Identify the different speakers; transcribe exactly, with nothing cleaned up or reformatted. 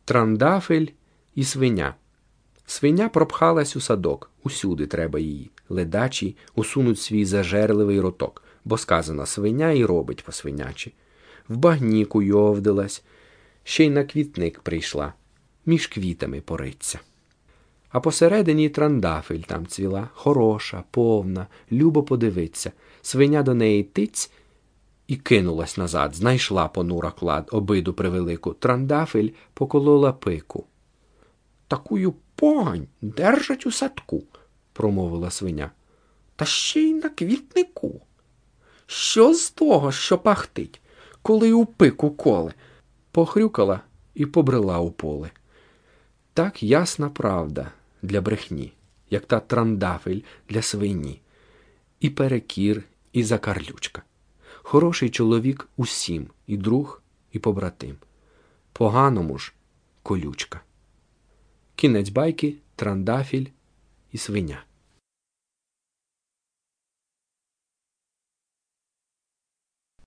Speaker 1: Трандафель і свиня. Свиня пропхалась у садок, усюди треба її. Ледачий усунуть свій зажерливий роток, бо сказано свиня і робить по-свинячі. В багні куйовдилась, ще й на квітник прийшла, між квітами пориться. А посередині трандафель там цвіла, хороша, повна, любо подивиться. Свиня до неї тиць і кинулась назад, знайшла понура клад, обиду превелику. Трандафель поколола пику. «Такую погань держать у садку», – промовила свиня. «Та ще й на квітнику. Що з того, що пахтить, коли й у пику коле?» Похрюкала і побрела у поле. Так ясна правда для брехні, як та трандафель для свині. І перекір, і закарлючка. Хороший чоловік усім, і друг, і побратим. Поганому ж колючка. Кінець байки, трандафіль і свиня.